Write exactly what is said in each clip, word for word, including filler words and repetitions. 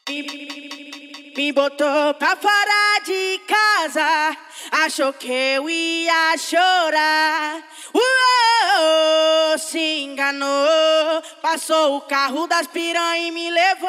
Me botou pra fora de casa, achou que eu ia chorar. Uou, se enganou, passou o carro das piranha e me levou.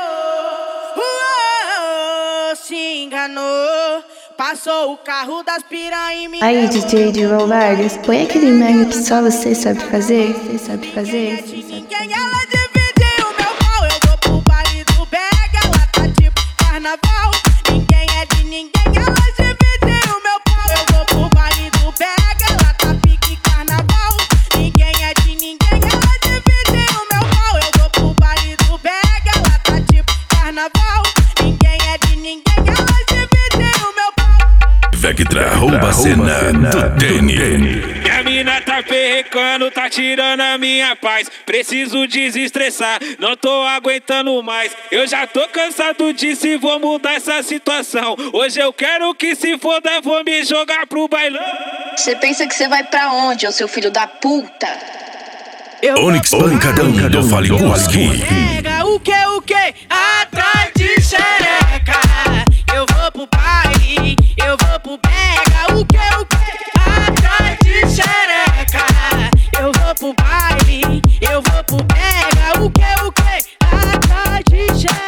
Uou, se enganou, passou o carro das piranha e me Aí, levou. D J de Rolardos, põe aquele mega que só você sabe fazer. Você sabe fazer, você sabe Ninguém, ela dividiu o meu pau. Eu vou pro baile do Bega, ela tá tipo carnaval. Ninguém é de ninguém, ela dividiu o meu pau. Eu vou pro baile do Bega, ela tá pique carnaval. Ninguém é de ninguém, ela dividiu o meu pau. Eu vou pro baile do Bega, ela tá tipo carnaval. Ninguém é de ninguém, ela dividiu o meu pau. Vectra rouba a cena do Dene. Minha mina tá perrecando, tá tirando a minha paz. Preciso desestressar, não tô aguentando mais. Eu já tô cansado disso e vou mudar essa situação. Hoje eu quero que se foda, vou me jogar pro bailão. Você pensa que você vai pra onde, ô seu filho da puta? Onyx Pancadão do Faliguski. Pega o que, o que? Atrás de xereca. Eu vou pro baile, eu vou pro pega o que, o que? Atrás de xereca. Eu vou pro baile, eu vou pro pega o que, o que? Atrás de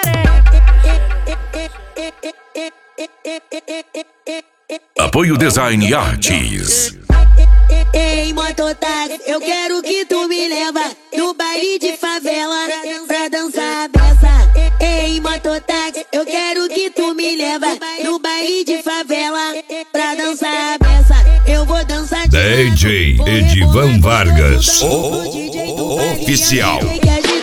xereca. Apoio Design e Artes. Ei, mototáxi, eu quero que tu me leva no baile de favela pra dançar a beça. Ei, mototáxi, eu quero que tu me leva no baile de favela pra dançar a beça. Eu vou dançar de D J Edivan Vargas, o oficial.